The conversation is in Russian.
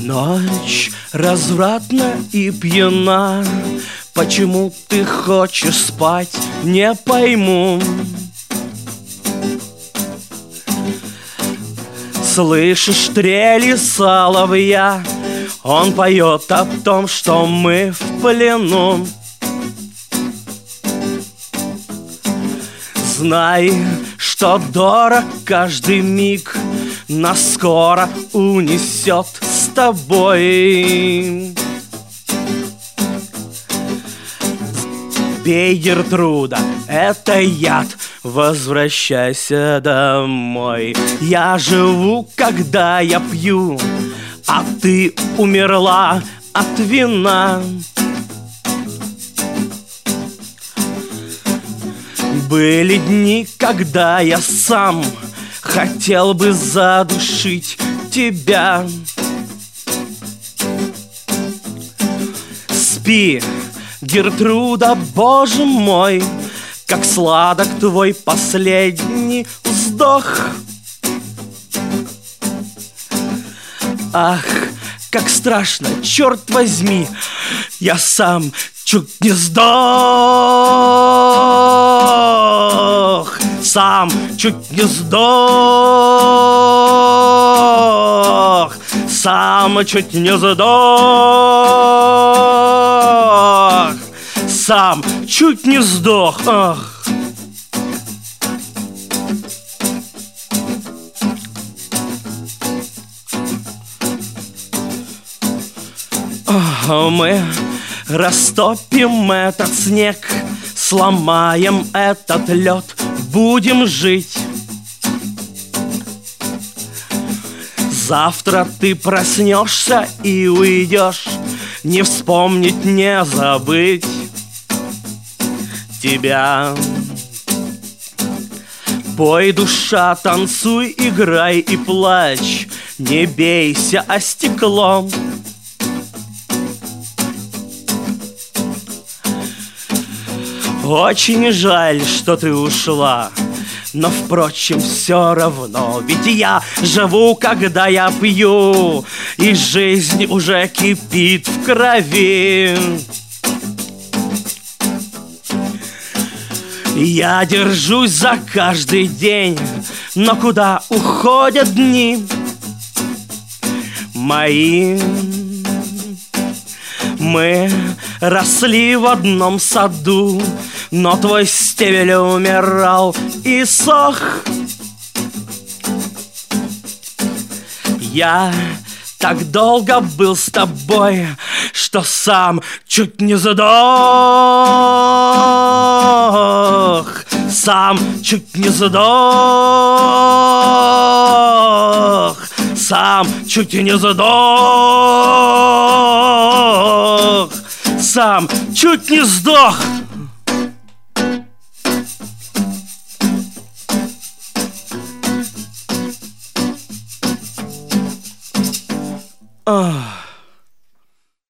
Ночь развратна и пьяна. Почему ты хочешь спать, не пойму. Слышишь трели соловья? Он поет о том, что мы в плену. Знай, что дорог каждый миг, нас скоро унесет с тобой. Пей, Гертруда, это яд, возвращайся домой. Я живу, когда я пью, а ты умерла от вина. Были дни, когда я сам хотел бы задушить тебя. Спи, Гертруда, боже мой, как сладок твой последний вздох. Ах, как страшно, черт возьми, я сам чуть не сдох. Сам чуть не сдох. Сам чуть не сдох. Сам чуть не сдох. Ах. Мы растопим этот снег, сломаем этот лед, будем жить. Завтра ты проснешься и уйдешь, не вспомнить, не забыть тебя. Пой, душа, танцуй, играй и плачь, не бейся о стекло. Очень жаль, что ты ушла, но, впрочем, все равно. Ведь я живу, когда я пью, и жизнь уже кипит в крови. Я держусь за каждый день, но куда уходят дни мои? Мы росли в одном саду, но твой стебель умирал и сох. Я так долго был с тобой, что сам чуть не задох. Сам чуть не задох. Сам чуть не задох. Сам чуть не сдох. Ах.